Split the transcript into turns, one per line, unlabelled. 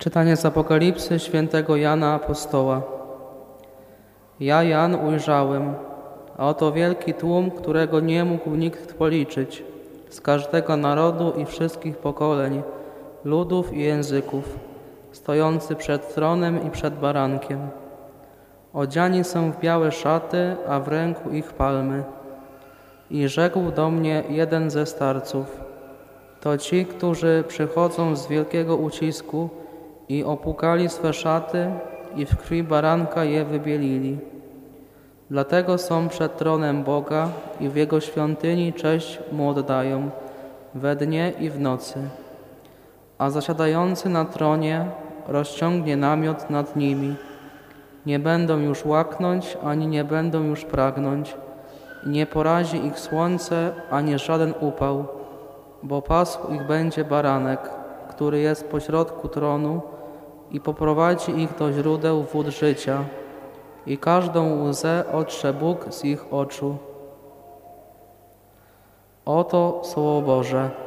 Czytanie z Apokalipsy świętego Jana Apostoła. Ja, Jan, ujrzałem, a oto wielki tłum, którego nie mógł nikt policzyć, z każdego narodu i wszystkich pokoleń, ludów i języków, stojący przed tronem i przed barankiem. Odziani są w białe szaty, a w ręku ich palmy. I rzekł do mnie jeden ze starców: to ci, którzy przychodzą z wielkiego ucisku i opłukali swe szaty i w krwi baranka je wybielili. Dlatego są przed tronem Boga i w Jego świątyni cześć Mu oddają, we dnie i w nocy. A zasiadający na tronie rozciągnie namiot nad nimi. Nie będą już łaknąć, ani nie będą już pragnąć. I nie porazi ich słońce, ani żaden upał, bo pasł ich będzie baranek, który jest pośrodku tronu i poprowadzi ich do źródeł wód życia. I każdą łzę otrze Bóg z ich oczu. Oto Słowo Boże.